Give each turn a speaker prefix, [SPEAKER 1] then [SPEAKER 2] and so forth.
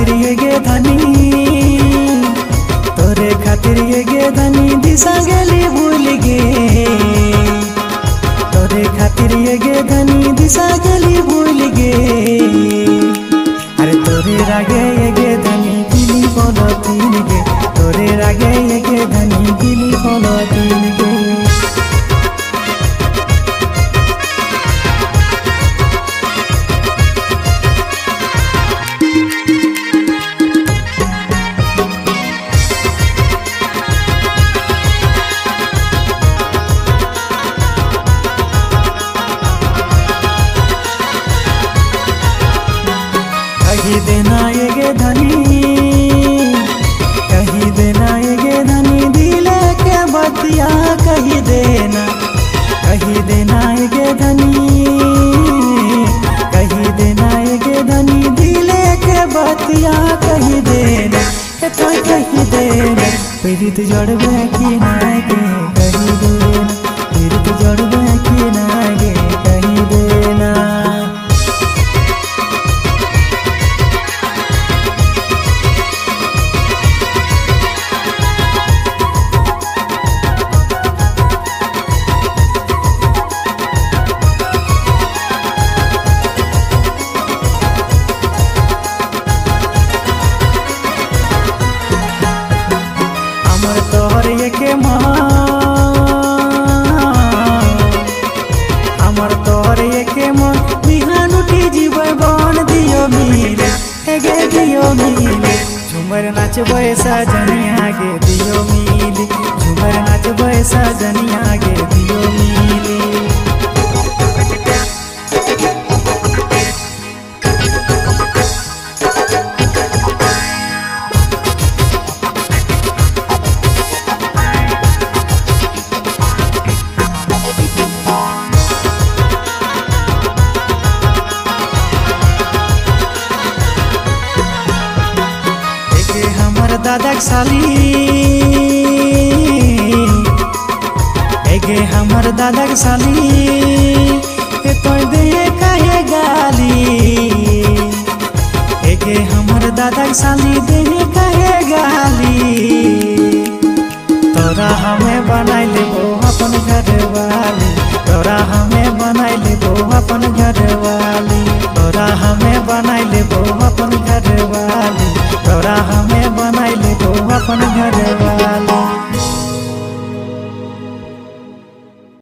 [SPEAKER 1] खातिर ये गे धनी, तोरे खातिर ये गे धनी दिशा गेली भूल गे। तोरे खातिर ये गे धनी दिशा गेली भूल गे। अरे तोरे रागे ये गे धनी गिली बोलो तीन गे। तोरे रागे ये गे धनी गिली बोलो तीन गे। कही देना ये गे धनी, कही देना ये गे धनी दिल के बतिया कही देना। कही देना ये गे धनी, कही देना ये गे धनी दिल के बतिया कही देना। तो कही देना पीड़ित जोड़बे कि ना गे कही देना। पीड़ित जोड़बे कि ना गे कही देना। हमर तोहर एके हमर तोहर एके मन बिहान उठी जीवे बन दियो मिले गे दियो मिले। झूमर नाचबे सजनिया गे दियो मिले। झूमर नाचबे सजनिया गे दियो मिले। दादा साली एगे हमर दादा साली तो दे काहे गाली। एगे हमर दादा साली दे काहे गाली। तोरा हमें बनाई लेबो अपन घर वाली। तोरा हमें बनाई लेबो अपन घर